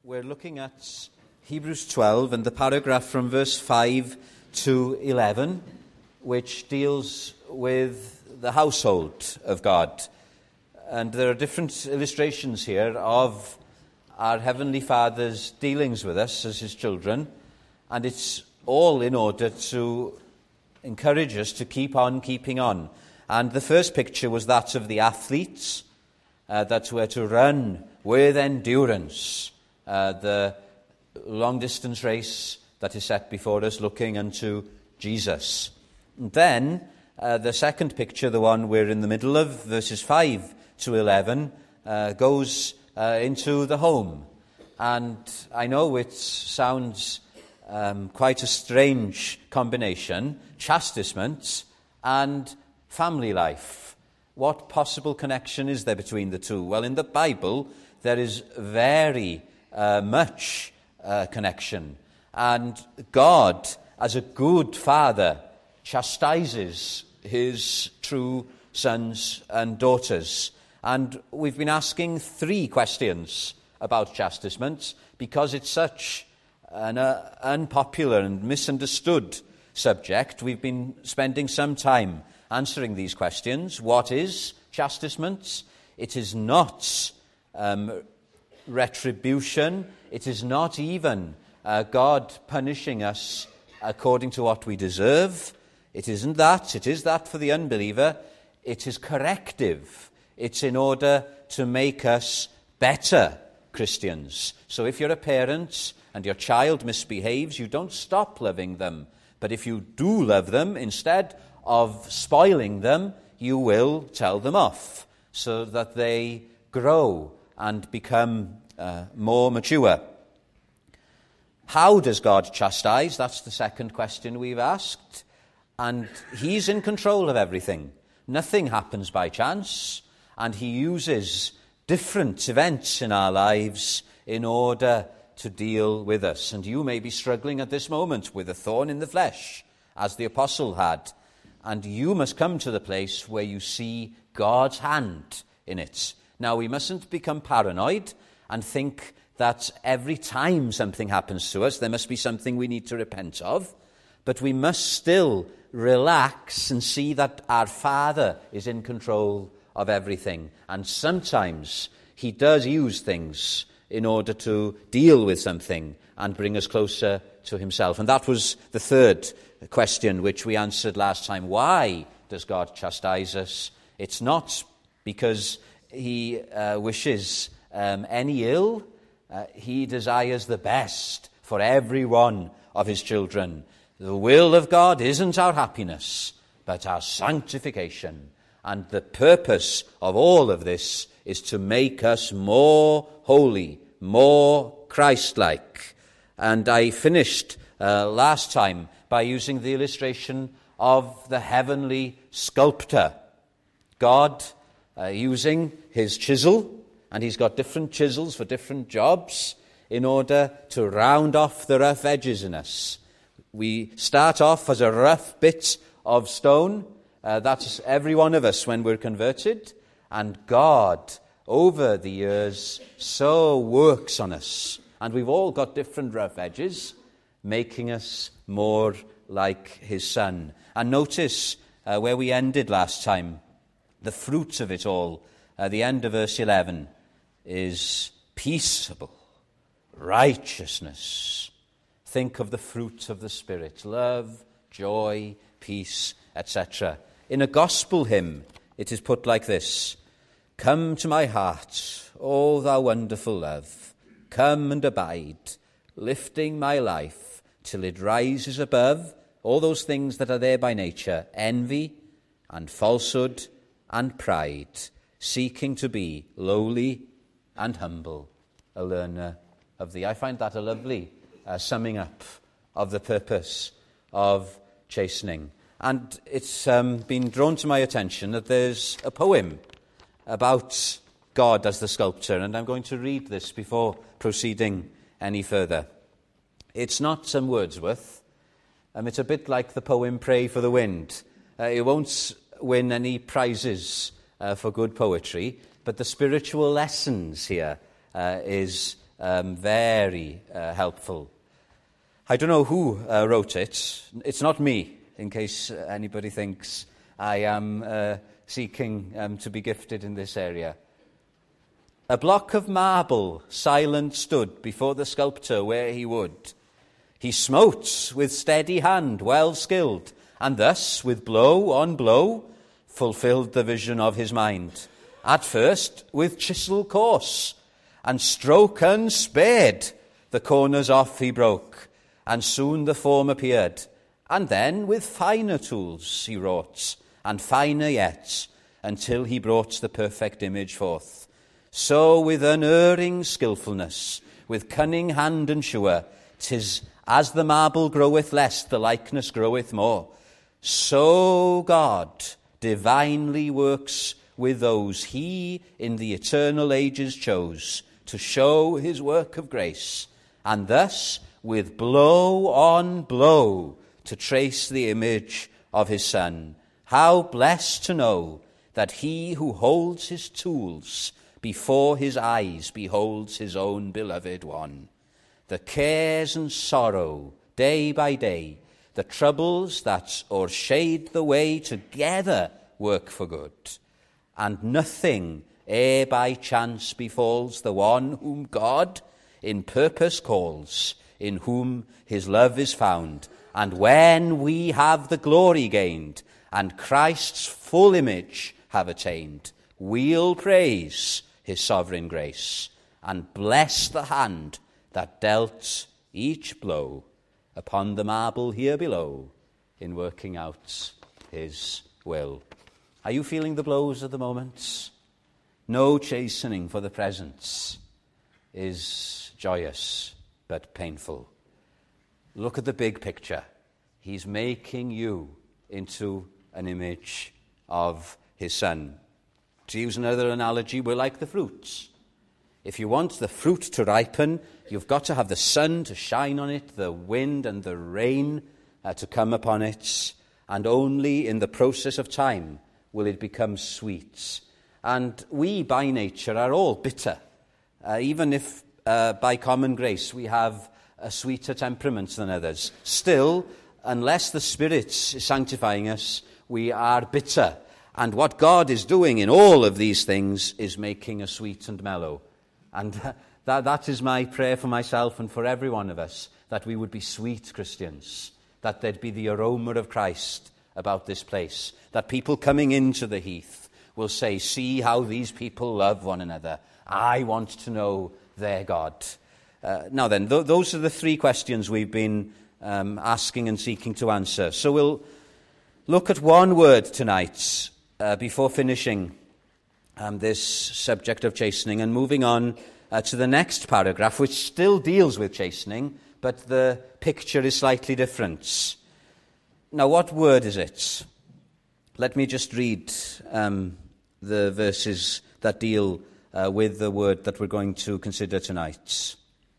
We're looking at Hebrews 12 and the paragraph from verse 5 to 11, which deals with the household of God. And there are different illustrations here of our Heavenly Father's dealings with us as His children, and it's all in order to encourage us to keep on keeping on. And the first picture was that of the athletes that were to run with endurance the long-distance race that is set before us, looking unto Jesus. And then the second picture, the one we're in the middle of, verses 5 to 11, goes into the home. And I know it sounds quite a strange combination, chastisement and family life. What possible connection is there between the two? Well, in the Bible, there is very much connection. And God, as a good father, chastises his true sons and daughters. And we've been asking 3 questions about chastisement because it's such an unpopular and misunderstood subject. We've been spending some time answering these questions. What is chastisement? It is not retribution. It is not even God punishing us according to what we deserve. It isn't that. It is that for the unbeliever. It is corrective. It's in order to make us better Christians. So if you're a parent and your child misbehaves, you don't stop loving them. But if you do love them, instead of spoiling them, you will tell them off so that they grow and become more mature. How does God chastise? That's the second question we've asked. And He's in control of everything. Nothing happens by chance. And He uses different events in our lives in order to deal with us. And you may be struggling at this moment with a thorn in the flesh, as the apostle had. And you must come to the place where you see God's hand in it. Now, we mustn't become paranoid and think that every time something happens to us, there must be something we need to repent of. But we must still relax and see that our Father is in control of everything. And sometimes He does use things in order to deal with something and bring us closer to Himself. And that was the third question which we answered last time. Why does God chastise us? It's not because He wishes any ill. He desires the best for every one of His children. The will of God isn't our happiness, but our sanctification. And the purpose of all of this is to make us more holy, more Christ-like. And I finished last time by using the illustration of the heavenly sculptor. God using his chisel, and he's got different chisels for different jobs in order to round off the rough edges in us. We start off as a rough bit of stone. That's every one of us when we're converted. And God, over the years, so works on us. And we've all got different rough edges, making us more like His Son. And notice where we ended last time, the fruit of it all. The end of verse 11 is peaceable, righteousness. Think of the fruit of the Spirit: love, joy, peace, etc. In a gospel hymn, it is put like this: Come to my heart, O thou wonderful love, come and abide, lifting my life till it rises above all those things that are there by nature, envy and falsehood and pride, seeking to be lowly and humble, a learner of thee. I find that a lovely summing up of the purpose of chastening. And it's been drawn to my attention that there's a poem about God as the sculptor, and I'm going to read this before proceeding any further. It's not some Wordsworth. It's a bit like the poem Pray for the Wind. It won't win any prizes for good poetry, but the spiritual lessons here is very helpful. I don't know who wrote it. It's not me, in case anybody thinks I am seeking to be gifted in this area. A block of marble silent stood before the sculptor where he would. He smote with steady hand, well skilled, and thus, with blow on blow, fulfilled the vision of his mind. At first, with chisel coarse, and stroke unspared, the corners off he broke, and soon the form appeared. And then with finer tools he wrought, and finer yet, until he brought the perfect image forth. So with unerring skilfulness, with cunning hand and sure, 'tis as the marble groweth less, the likeness groweth more. So God divinely works with those he in the eternal ages chose to show his work of grace, and thus with blow on blow to trace the image of his Son. How blessed to know that he who holds his tools before his eyes beholds his own beloved one. The cares and sorrow day by day, the troubles that o'ershade the way, together work for good. And nothing e'er by chance befalls the one whom God in purpose calls, in whom his love is found. And when we have the glory gained, and Christ's full image have attained, we'll praise his sovereign grace, and bless the hand that dealt each blow upon the marble here below, in working out his will. Are you feeling the blows at the moment? No chastening for the present is joyous but painful. Look at the big picture. He's making you into an image of his Son. To use another analogy, we're like the fruits. If you want the fruit to ripen, you've got to have the sun to shine on it, the wind and the rain to come upon it, and only in the process of time will it become sweet. And we, by nature, are all bitter. Even if, by common grace, we have a sweeter temperament than others. Still, unless the Spirit is sanctifying us, we are bitter. And what God is doing in all of these things is making us sweet and mellow. And that is my prayer for myself and for every one of us, that we would be sweet Christians, that there'd be the aroma of Christ about this place, that people coming into the Heath will say, see how these people love one another. I want to know their God. Now then, those are the three questions we've been asking and seeking to answer. So we'll look at one word tonight before finishing this subject of chastening and moving on to the next paragraph, which still deals with chastening, but the picture is slightly different. Now, what word is it? Let me just read the verses that deal with the word that we're going to consider tonight.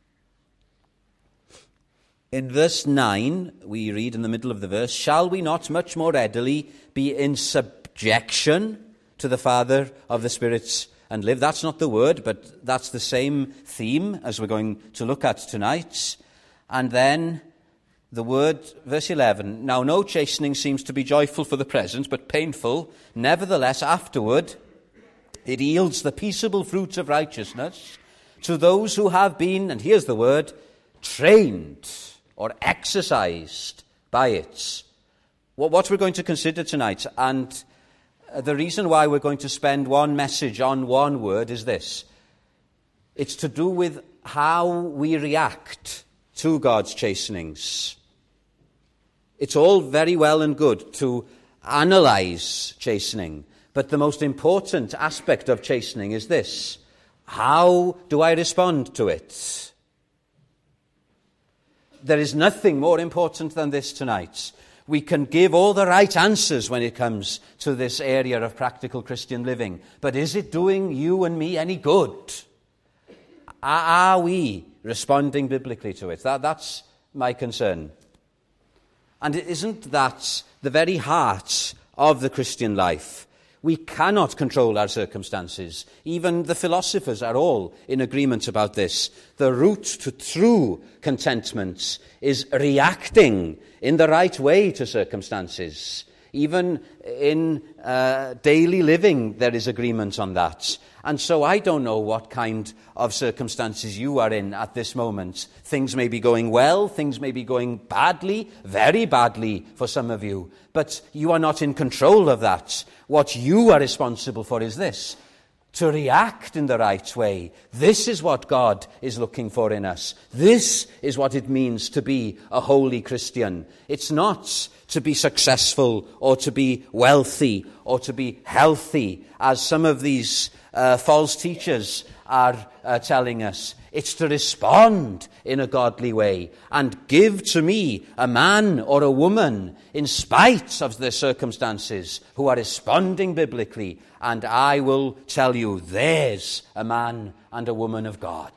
In verse 9, we read in the middle of the verse, shall we not much more readily be in subjection to the Father of the spirits and live? That's not the word, but that's the same theme as we're going to look at tonight. And then the word, verse 11, now no chastening seems to be joyful for the present, but painful. Nevertheless, afterward, it yields the peaceable fruits of righteousness to those who have been, and here's the word, trained or exercised by it. What we're going to consider tonight, and the reason why we're going to spend one message on one word is this. It's to do with how we react to God's chastenings. It's all very well and good to analyze chastening, but the most important aspect of chastening is this. How do I respond to it? There is nothing more important than this tonight. We can give all the right answers when it comes to this area of practical Christian living. But is it doing you and me any good? Are we responding biblically to it? That's my concern. And isn't that the very heart of the Christian life? We cannot control our circumstances. Even the philosophers are all in agreement about this. The route to true contentment is reacting in the right way to circumstances. Even in daily living, there is agreement on that. And so I don't know what kind of circumstances you are in at this moment. Things may be going well, things may be going badly, very badly for some of you. But you are not in control of that. What you are responsible for is this: to react in the right way. This is what God is looking for in us. This is what it means to be a holy Christian. It's not to be successful or to be wealthy or to be healthy, as some of these false teachers are telling us. It's to respond in a godly way and give to me a man or a woman in spite of their circumstances who are responding biblically, and I will tell you, there's a man and a woman of God.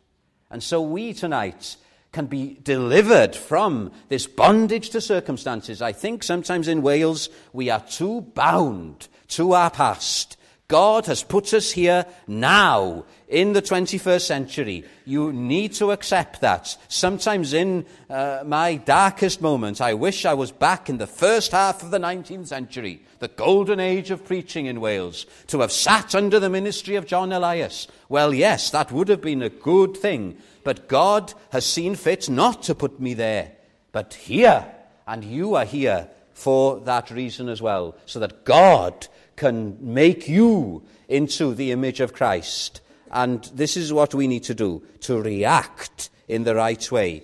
And so we tonight can be delivered from this bondage to circumstances. I think sometimes in Wales we are too bound to our past. God has put us here now in the 21st century. You need to accept that. Sometimes in my darkest moments, I wish I was back in the first half of the 19th century, the golden age of preaching in Wales, to have sat under the ministry of John Elias. Well, yes, that would have been a good thing, but God has seen fit not to put me there, but here, and you are here for that reason as well, so that God can make you into the image of Christ. And this is what we need to do, to react in the right way.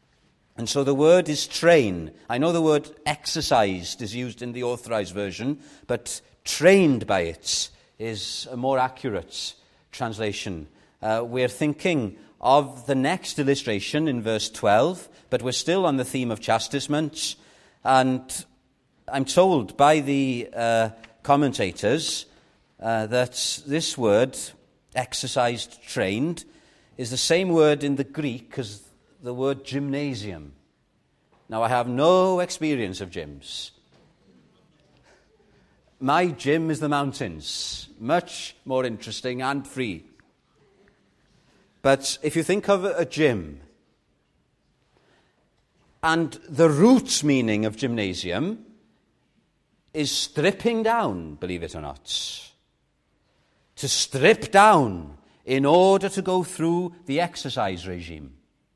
And so the word is train. I know the word exercised is used in the Authorized Version, but trained by it is a more accurate translation. We're thinking of the next illustration in verse 12, but we're still on the theme of chastisement. And I'm told by the commentators that this word, exercised, trained, is the same word in the Greek as the word gymnasium. Now, I have no experience of gyms. My gym is the mountains, much more interesting and free. But if you think of a gym, and the root meaning of gymnasium is stripping down, believe it or not. To strip down in order to go through the exercise regime.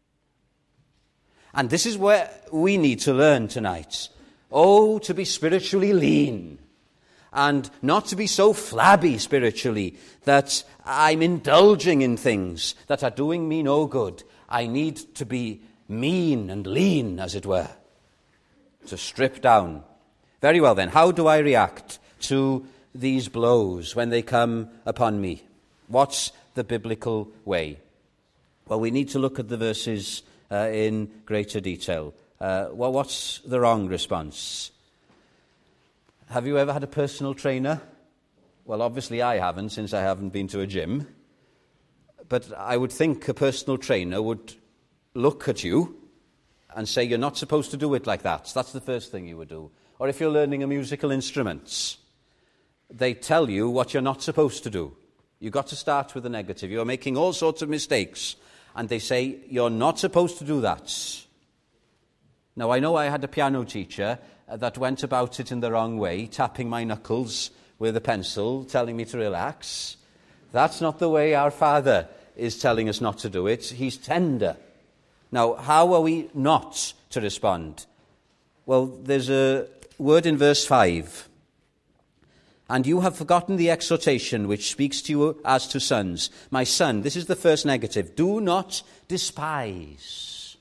And this is where we need to learn tonight. Oh, to be spiritually lean. And not to be so flabby spiritually that I'm indulging in things that are doing me no good. I need to be mean and lean, as it were. To strip down. Very well then, how do I react to these blows when they come upon me? What's the biblical way? Well, we need to look at the verses in greater detail. What's the wrong response? Have you ever had a personal trainer? Well, obviously I haven't, since I haven't been to a gym. But I would think a personal trainer would look at you and say, you're not supposed to do it like that. That's the first thing you would do. Or if you're learning a musical instrument, they tell you what you're not supposed to do. You've got to start with the negative. You're making all sorts of mistakes. And they say, you're not supposed to do that. Now, I know I had a piano teacher that went about it in the wrong way, tapping my knuckles with a pencil, telling me to relax. That's not the way our Father is telling us not to do it. He's tender. Now, how are we not to respond? Well, there's a word in verse 5. And you have forgotten the exhortation which speaks to you as to sons. My son, this is the first negative. Do not despise.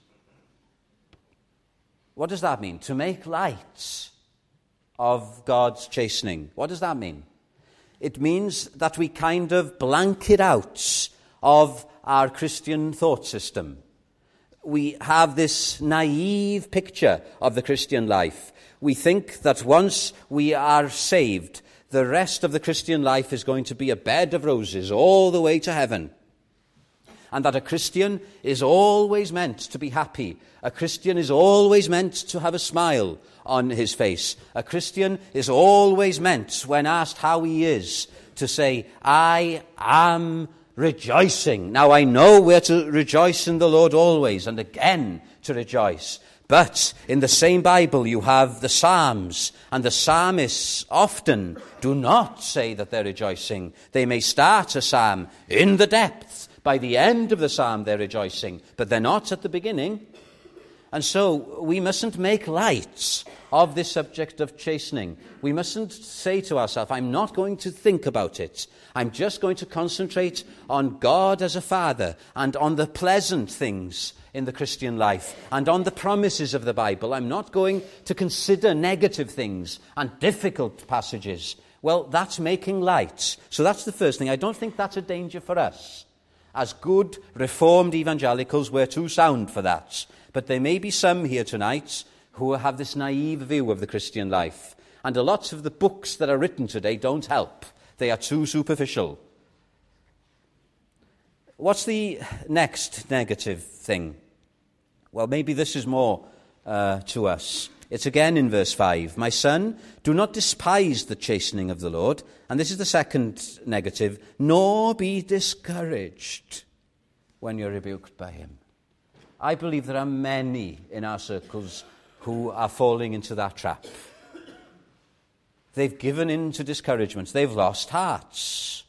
What does that mean? To make light of God's chastening. What does that mean? It means that we kind of blanket out of our Christian thought system. We have this naive picture of the Christian life. We think that once we are saved, the rest of the Christian life is going to be a bed of roses all the way to heaven. and that a Christian is always meant to be happy. A Christian is always meant to have a smile on his face. A Christian is always meant, when asked how he is, to say, I am rejoicing. Now I know we're to rejoice in the Lord always, and again to rejoice. But in the same Bible you have the Psalms, and the psalmists often do not say that they're rejoicing. They may start a psalm in the depth. By the end of the psalm they're rejoicing, but they're not at the beginning. And so we mustn't make light of this subject of chastening. We mustn't say to ourselves, I'm not going to think about it. I'm just going to concentrate on God as a Father and on the pleasant things in the Christian life and on the promises of the Bible. I'm not going to consider negative things and difficult passages. Well, that's making light. So that's the first thing. I don't think that's a danger for us. As good Reformed evangelicals, we're too sound for that. But there may be some here tonight who have this naive view of the Christian life. And a lot of the books that are written today don't help. They are too superficial. What's the next negative thing? Well, maybe this is more to us. It's again in verse 5. My son, do not despise the chastening of the Lord. And this is the second negative. Nor be discouraged when you're rebuked by him. I believe there are many in our circles who are falling into that trap. They've given in to discouragement. They've lost hearts.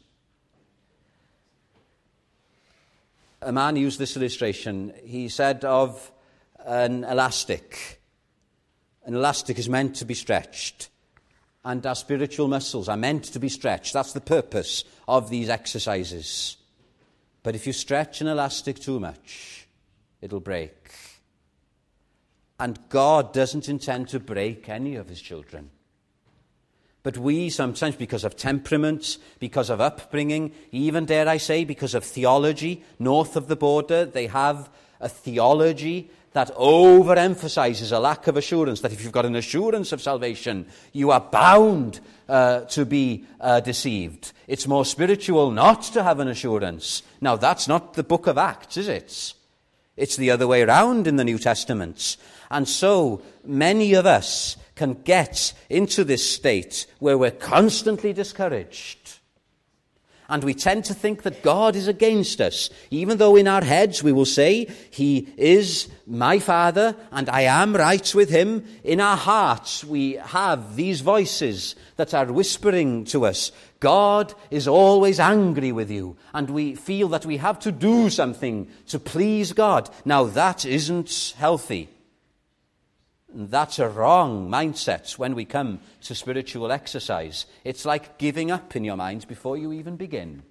A man used this illustration. He said of an elastic. An elastic is meant to be stretched. And our spiritual muscles are meant to be stretched. That's the purpose of these exercises. But if you stretch an elastic too much, it'll break. And God doesn't intend to break any of his children. But we sometimes, because of temperament, because of upbringing, even, dare I say, because of theology, north of the border, they have a theology that overemphasizes a lack of assurance, that if you've got an assurance of salvation, you are bound to be deceived. It's more spiritual not to have an assurance. Now, that's not the book of Acts, is it? It's the other way around in the New Testament. And so many of us can get into this state where we're constantly discouraged. And we tend to think that God is against us, even though in our heads we will say, he is my Father and I am right with him. In our hearts we have these voices that are whispering to us, God is always angry with you, and we feel that we have to do something to please God. Now that isn't healthy. That's a wrong mindset when we come to spiritual exercise. It's like giving up in your mind before you even begin.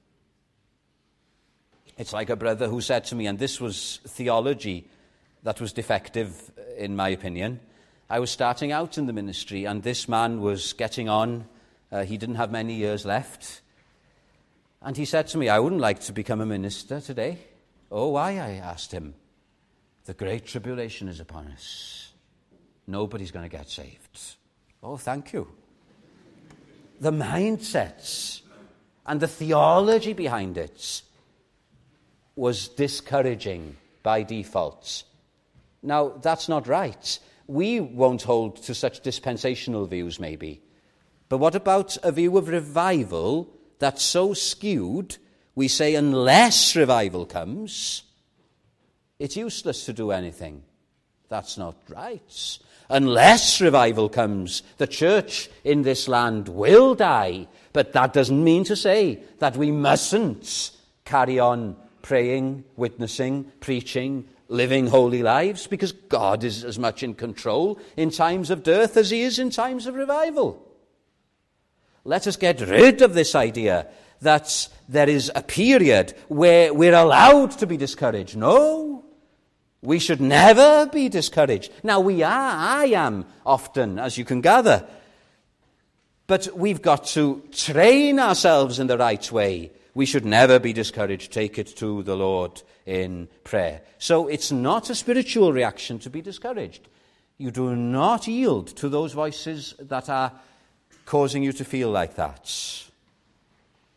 It's like a brother who said to me, and this was theology that was defective in my opinion. I was starting out in the ministry, and this man was getting on. He didn't have many years left. And he said to me, I wouldn't like to become a minister today. Oh, why? I asked him. The great tribulation is upon us. Nobody's going to get saved. Oh, thank you. The mindsets and the theology behind it was discouraging by default. Now, that's not right. We won't hold to such dispensational views, maybe. But what about a view of revival that's so skewed, we say unless revival comes, it's useless to do anything. That's not right. Unless revival comes, the church in this land will die. But that doesn't mean to say that we mustn't carry on praying, witnessing, preaching, living holy lives, because God is as much in control in times of dearth as he is in times of revival. Let us get rid of this idea that there is a period where we're allowed to be discouraged. No. We should never be discouraged. Now, I am often, as you can gather. But we've got to train ourselves in the right way. We should never be discouraged. Take it to the Lord in prayer. So it's not a spiritual reaction to be discouraged. You do not yield to those voices that are causing you to feel like that.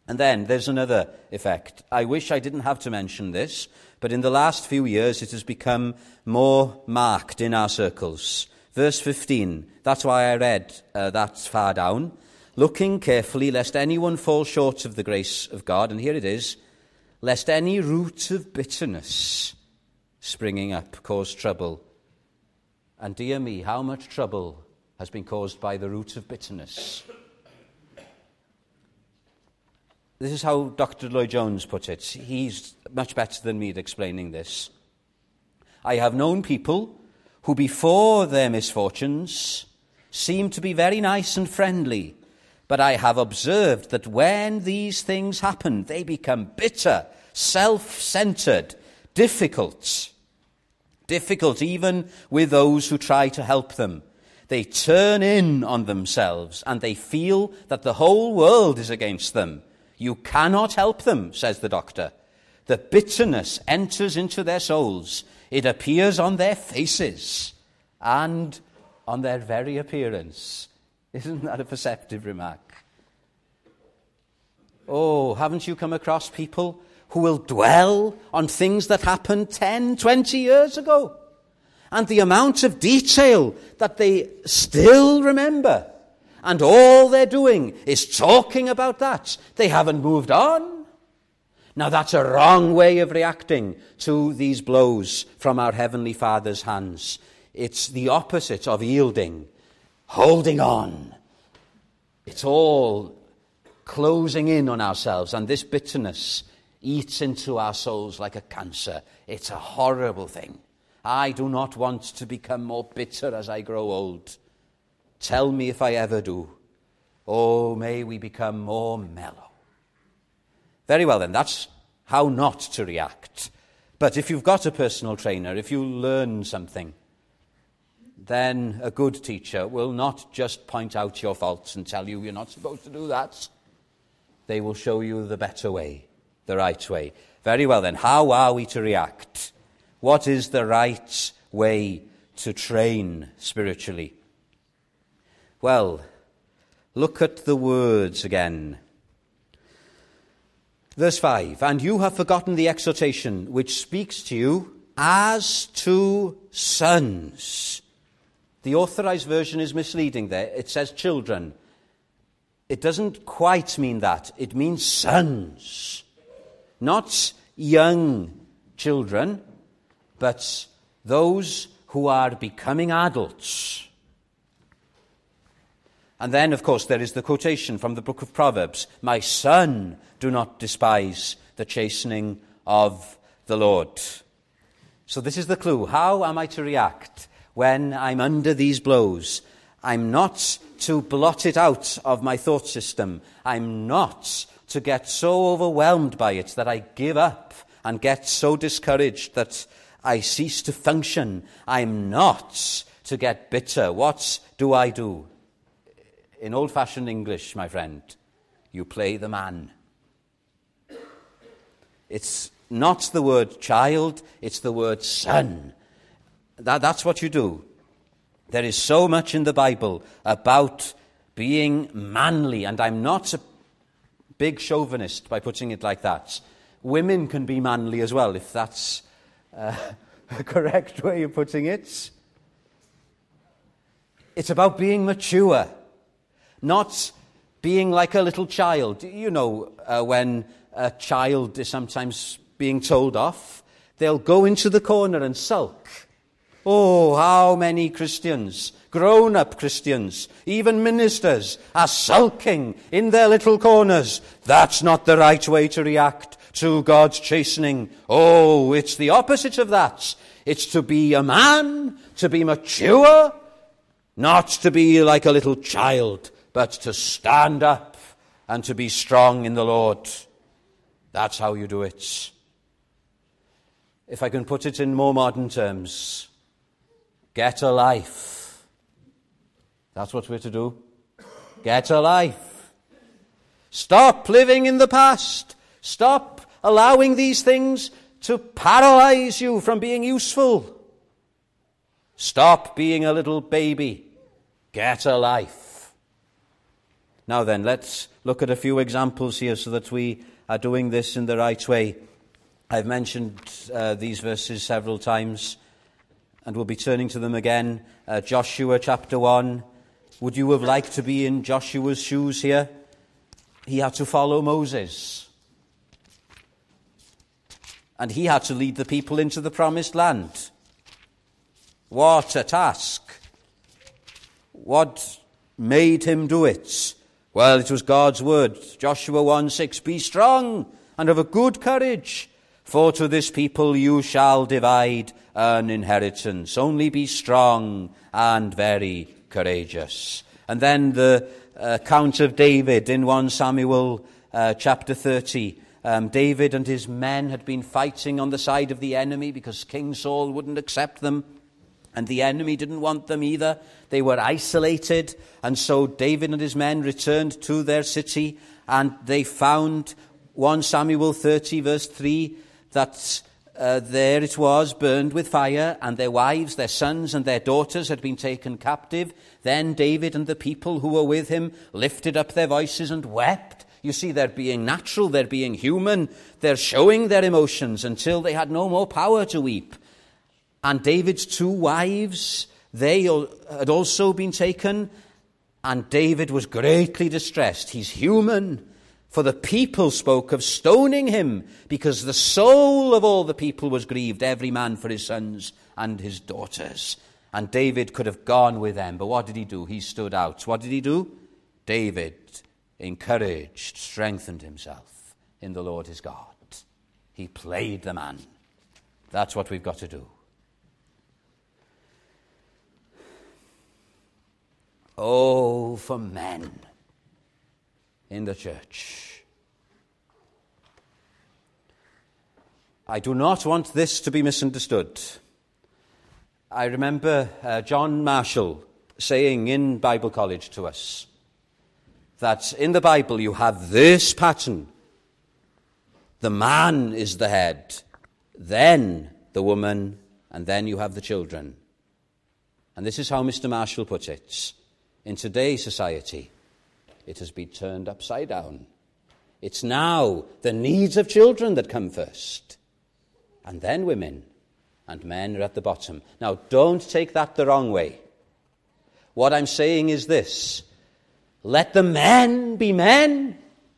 And then there's another effect. I wish I didn't have to mention this, but in the last few years it has become more marked in our circles. Verse 15, that's why I read that far down. Looking carefully, lest anyone fall short of the grace of God. And here it is, lest any root of bitterness springing up cause trouble. And dear me, how much trouble has been caused by the root of bitterness. This is how Dr. Lloyd-Jones put it. He's much better than me at explaining this. I have known people who before their misfortunes seemed to be very nice and friendly, but I have observed that when these things happen, they become bitter, self-centered, difficult even with those who try to help them. They turn in on themselves and they feel that the whole world is against them. You cannot help them, says the doctor. The bitterness enters into their souls. It appears on their faces and on their very appearance. Isn't that a perceptive remark? Oh, haven't you come across people who will dwell on things that happened 10, 20 years ago? And the amount of detail that they still remember. And all they're doing is talking about that. They haven't moved on. Now that's a wrong way of reacting to these blows from our Heavenly Father's hands. It's the opposite of yielding, holding on. It's all closing in on ourselves, and this bitterness eats into our souls like a cancer. It's a horrible thing. I do not want to become more bitter as I grow old. Tell me if I ever do. Oh, may we become more mellow. Very well then, that's how not to react. But if you've got a personal trainer, if you learn something, then a good teacher will not just point out your faults and tell you you're not supposed to do that. They will show you the better way, the right way. Very well then, how are we to react? What is the right way to train spiritually? Well, look at the words again. Verse 5, and you have forgotten the exhortation which speaks to you as to sons. The Authorized Version is misleading there. It says children. It doesn't quite mean that. It means sons. Not young children, but those who are becoming adults. And then, of course, there is the quotation from the book of Proverbs. My son, do not despise the chastening of the Lord. So this is the clue. How am I to react when I'm under these blows? I'm not to blot it out of my thought system. I'm not to get so overwhelmed by it that I give up and get so discouraged that I cease to function. I'm not to get bitter. What do I do? In old-fashioned English, my friend, you play the man. It's not the word child, it's the word son. That's what you do. There is so much in the Bible about being manly, and I'm not a big chauvinist by putting it like that. Women can be manly as well, if that's a correct way of putting it. It's about being mature. Not being like a little child. You know, when a child is sometimes being told off, they'll go into the corner and sulk. Oh, how many Christians, grown-up Christians, even ministers, are sulking in their little corners. That's not the right way to react to God's chastening. Oh, it's the opposite of that. It's to be a man, to be mature, not to be like a little child, but to stand up and to be strong in the Lord. That's how you do it. If I can put it in more modern terms, get a life. That's what we're to do. Get a life. Stop living in the past. Stop allowing these things to paralyze you from being useful. Stop being a little baby. Get a life. Now then, let's look at a few examples here so that we are doing this in the right way. I've mentioned these verses several times, and we'll be turning to them again. Joshua chapter 1. Would you have liked to be in Joshua's shoes here? He had to follow Moses. And he had to lead the people into the promised land. What a task. What made him do it? Well, it was God's word. Joshua 1:6, be strong and of a good courage, for to this people you shall divide an inheritance. Only be strong and very courageous. And then the account of David in 1 Samuel chapter 30. David and his men had been fighting on the side of the enemy because King Saul wouldn't accept them. And the enemy didn't want them either. They were isolated. And so David and his men returned to their city, and they found 1 Samuel 30 verse 3 that there it was, burned with fire, and their wives, their sons and their daughters had been taken captive. Then David and the people who were with him lifted up their voices and wept. You see, they're being natural, they're being human, they're showing their emotions until they had no more power to weep. And David's 2 wives, they had also been taken, and David was greatly distressed. He's human. For the people spoke of stoning him, because the soul of all the people was grieved, every man for his sons and his daughters. And David could have gone with them, but what did he do? He stood out. What did he do? David encouraged, strengthened himself in the Lord his God. He played the man. That's what we've got to do. Oh, for men in the church. I do not want this to be misunderstood. I remember John Marshall saying in Bible college to us that in the Bible you have this pattern. The man is the head, then the woman, and then you have the children. And this is how Mr. Marshall put it. In today's society, it has been turned upside down. It's now the needs of children that come first, and then women, and men are at the bottom. Now, don't take that the wrong way. What I'm saying is this: let the men be men.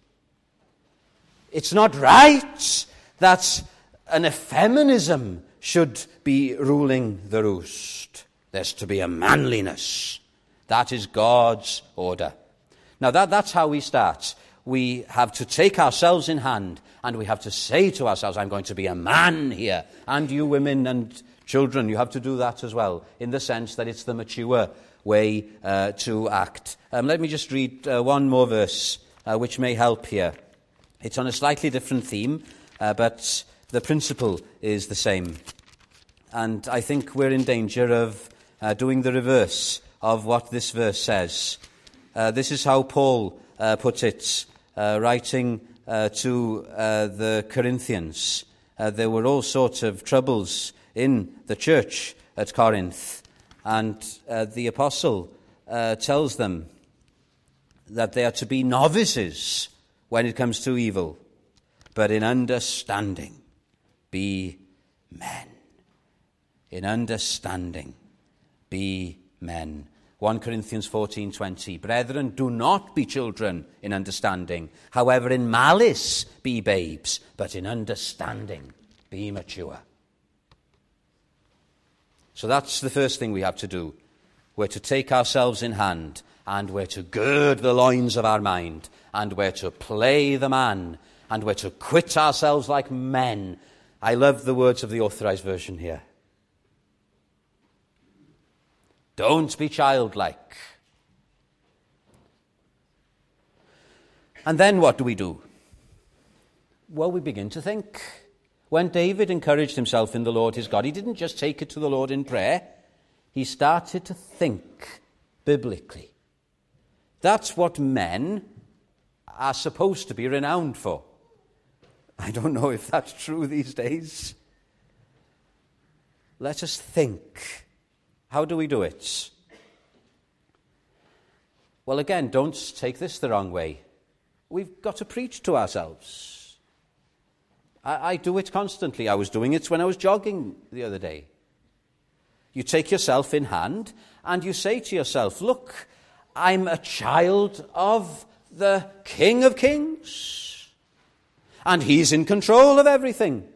It's not right that an effeminism should be ruling the roost. There's to be a manliness. That is God's order. Now, that's how we start. We have to take ourselves in hand, and we have to say to ourselves, I'm going to be a man here. And you women and children, you have to do that as well, in the sense that it's the mature way to act. Let me just read one more verse, which may help here. It's on a slightly different theme, but the principle is the same. And I think we're in danger of doing the reverse of what this verse says. This is how Paul put it, writing to the Corinthians. There were all sorts of troubles in the church at Corinth, and the apostle tells them that they are to be novices when it comes to evil, but in understanding be men. In understanding be men. 1 Corinthians 14:20. Brethren, do not be children in understanding. However, in malice be babes, but in understanding be mature. So that's the first thing we have to do. We're to take ourselves in hand, and we're to gird the loins of our mind, and we're to play the man, and we're to quit ourselves like men. I love the words of the Authorized Version here. Don't be childlike. And then what do? Well, we begin to think. When David encouraged himself in the Lord his God, he didn't just take it to the Lord in prayer. He started to think biblically. That's what men are supposed to be renowned for. I don't know if that's true these days. Let us think. How do we do it? Well, again, don't take this the wrong way. We've got to preach to ourselves. I do it constantly. I was doing it when I was jogging the other day. You take yourself in hand and you say to yourself, look, I'm a child of the King of Kings. And he's in control of everything.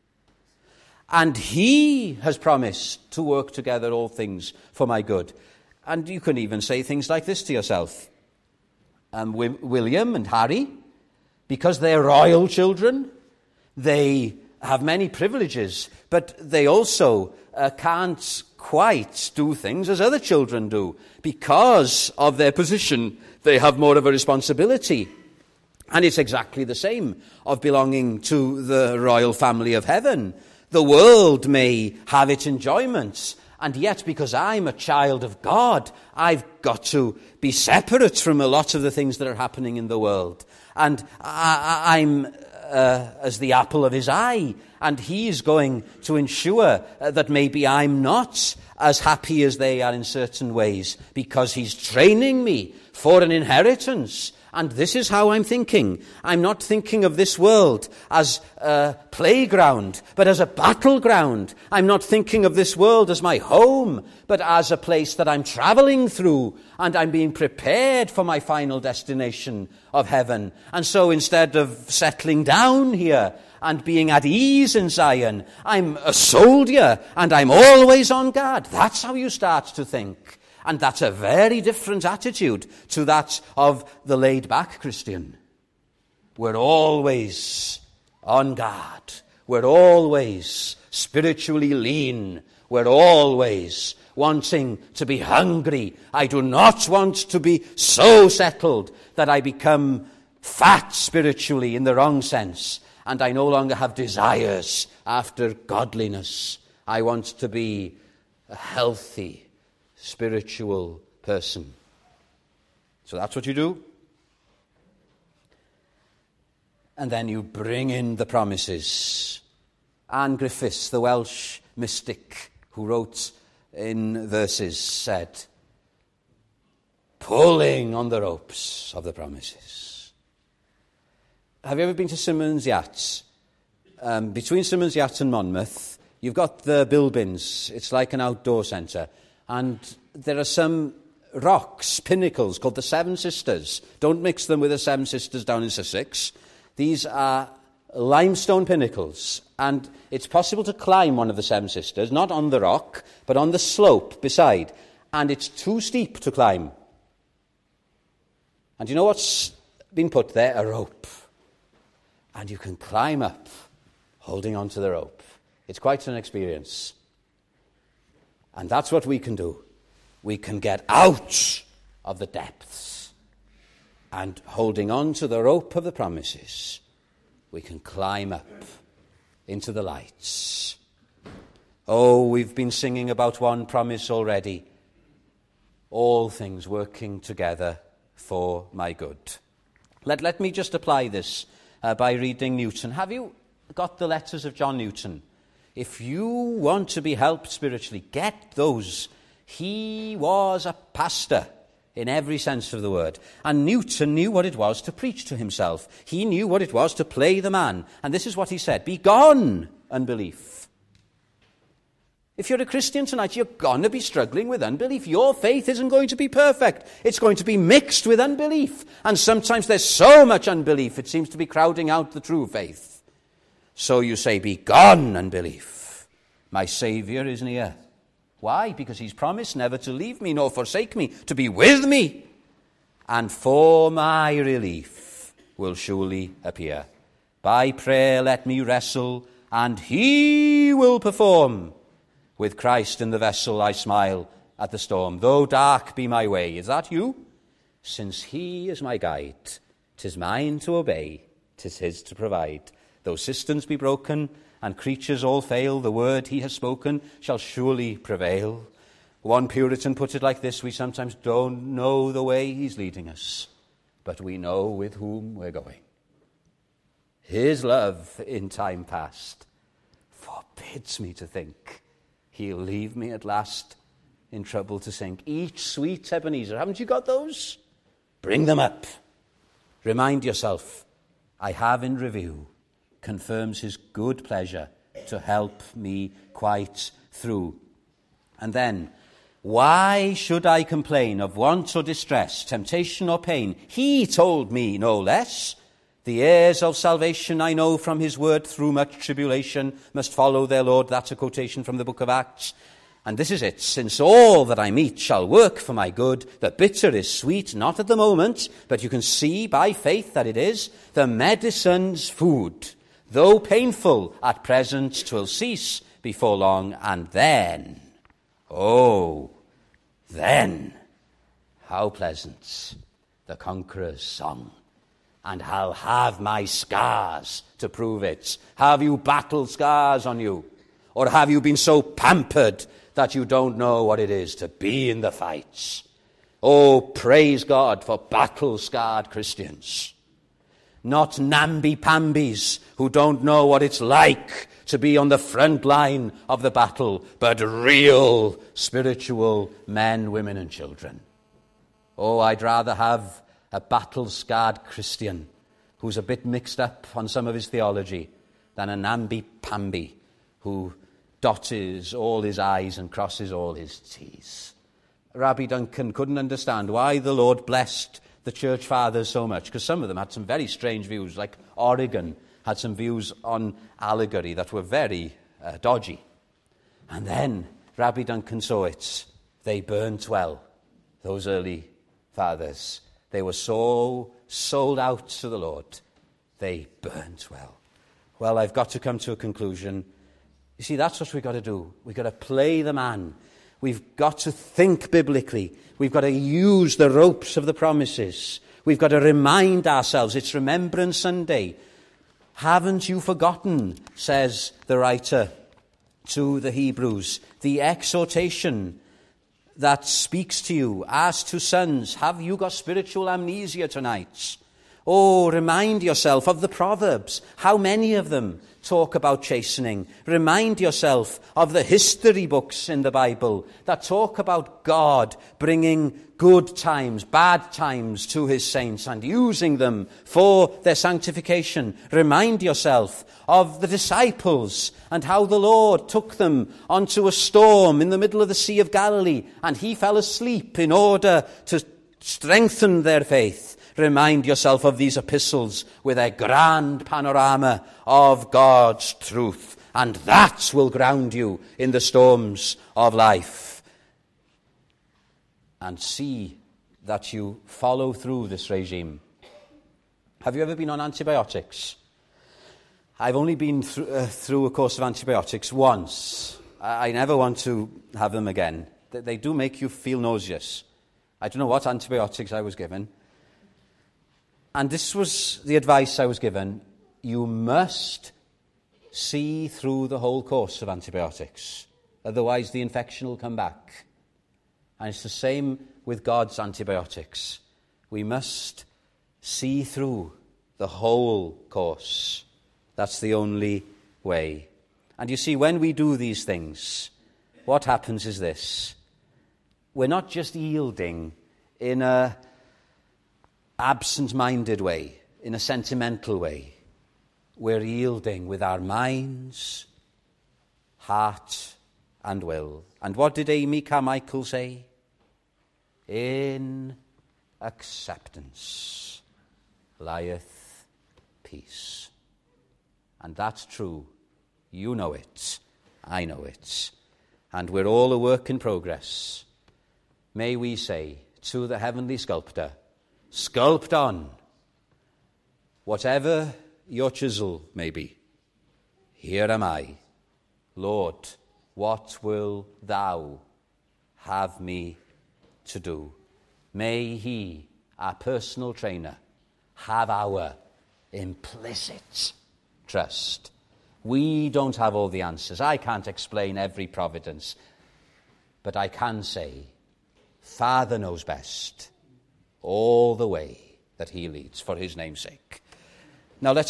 And he has promised to work together all things for my good. And you can even say things like this to yourself. William and Harry, because they're royal children, they have many privileges, but they also can't quite do things as other children do. Because of their position, they have more of a responsibility. And it's exactly the same of belonging to the royal family of heaven. The world may have its enjoyments, and yet because I'm a child of God, I've got to be separate from a lot of the things that are happening in the world. And I'm as the apple of his eye, and he's going to ensure that maybe I'm not as happy as they are in certain ways, because he's training me for an inheritance. And this is how I'm thinking. I'm not thinking of this world as a playground, but as a battleground. I'm not thinking of this world as my home, but as a place that I'm traveling through, and I'm being prepared for my final destination of heaven. And so instead of settling down here and being at ease in Zion, I'm a soldier and I'm always on guard. That's how you start to think. And that's a very different attitude to that of the laid-back Christian. We're always on guard. We're always spiritually lean. We're always wanting to be hungry. I do not want to be so settled that I become fat spiritually in the wrong sense, and I no longer have desires after godliness. I want to be a healthy spiritual person. So that's what you do. And then you bring in the promises. Anne Griffiths, the Welsh mystic who wrote in verses, said, pulling on the ropes of the promises. Have you ever been to Symonds Yachts? Between Symonds Yachts and Monmouth, you've got the Bilbins. It's like an outdoor centre. And there are some rocks, pinnacles, called the Seven Sisters. Don't mix them with the Seven Sisters down in Sussex. These are limestone pinnacles. And it's possible to climb one of the Seven Sisters, not on the rock, but on the slope beside. And it's too steep to climb. And you know what's been put there? A rope. And you can climb up, holding onto the rope. It's quite an experience. And that's what we can do. We can get out of the depths, and holding on to the rope of the promises, we can climb up into the lights. Oh, we've been singing about one promise already. All things working together for my good. Let me just apply this by reading Newton. Have you got the letters of John Newton? If you want to be helped spiritually, get those. He was a pastor in every sense of the word. And Newton knew what it was to preach to himself. He knew what it was to play the man. And this is what he said: "Begone, unbelief." If you're a Christian tonight, you're going to be struggling with unbelief. Your faith isn't going to be perfect. It's going to be mixed with unbelief. And sometimes there's so much unbelief, it seems to be crowding out the true faith. So you say, "Begone, unbelief. My Saviour is near." Why? Because he's promised never to leave me nor forsake me, to be with me. And for my relief will surely appear. By prayer let me wrestle, and he will perform. With Christ in the vessel I smile at the storm, though dark be my way. Is that you? Since he is my guide, 'tis mine to obey, 'tis his to provide. Though cisterns be broken and creatures all fail, the word he has spoken shall surely prevail. One Puritan put it like this: we sometimes don't know the way he's leading us, but we know with whom we're going. His love in time past forbids me to think he'll leave me at last in trouble to sink. Each sweet Ebenezer. Haven't you got those? Bring them up. Remind yourself, I have in review, confirms his good pleasure to help me quite through. And then, why should I complain of want or distress, temptation or pain? He told me no less. The heirs of salvation, I know from his word, through much tribulation must follow their Lord. That's a quotation from the book of Acts. And this is it. Since all that I meet shall work for my good, the bitter is sweet, not at the moment, but you can see by faith that it is. The medicine's food, though painful at present, 'twill cease before long. And then, then, how pleasant the conqueror's song. And I'll have my scars to prove it. Have you battle scars on you? Or have you been so pampered that you don't know what it is to be in the fights? Oh, praise God for battle-scarred Christians. Not namby-pambies who don't know what it's like to be on the front line of the battle, but real spiritual men, women, and children. Oh, I'd rather have a battle-scarred Christian who's a bit mixed up on some of his theology than a namby-pamby who dots all his I's and crosses all his T's. Rabbi Duncan couldn't understand why the Lord blessed the church fathers so much, because some of them had some very strange views, like Origen had some views on allegory that were very dodgy. And then Rabbi Duncan saw it. They burnt well, those early fathers. They were so sold out to the Lord. They burnt well. Well, I've got to come to a conclusion. You see, that's what we've got to do. We've got to play the man. We've got to think biblically. We've got to use the ropes of the promises. We've got to remind ourselves. It's Remembrance Sunday. Haven't you forgotten, says the writer to the Hebrews, the exhortation that speaks to you as to sons? Have you got spiritual amnesia tonight? Oh, remind yourself of the Proverbs. How many of them talk about chastening? Remind yourself of the history books in the Bible that talk about God bringing good times, bad times to his saints and using them for their sanctification. Remind yourself of the disciples and how the Lord took them onto a storm in the middle of the Sea of Galilee and he fell asleep in order to strengthen their faith. Remind yourself of these epistles with a grand panorama of God's truth, and that will ground you in the storms of life. And see that you follow through this regime. Have you ever been on antibiotics? I've only been through a course of antibiotics once. I never want to have them again. They do make you feel nauseous. I don't know what antibiotics I was given. And this was the advice I was given. You must see through the whole course of antibiotics. Otherwise, the infection will come back. And it's the same with God's antibiotics. We must see through the whole course. That's the only way. And you see, when we do these things, what happens is this. We're not just yielding in a absent-minded way, in a sentimental way. We're yielding with our minds, heart, and will. And what did Amy Carmichael say? In acceptance lieth peace. And that's true. You know it. I know it. And we're all a work in progress. May we say to the heavenly sculptor, sculpt on, whatever your chisel may be. Here am I. Lord, what will thou have me to do? May he, our personal trainer, have our implicit trust. We don't have all the answers. I can't explain every providence. But I can say, Father knows best all the way that he leads for his name's sake. Now let's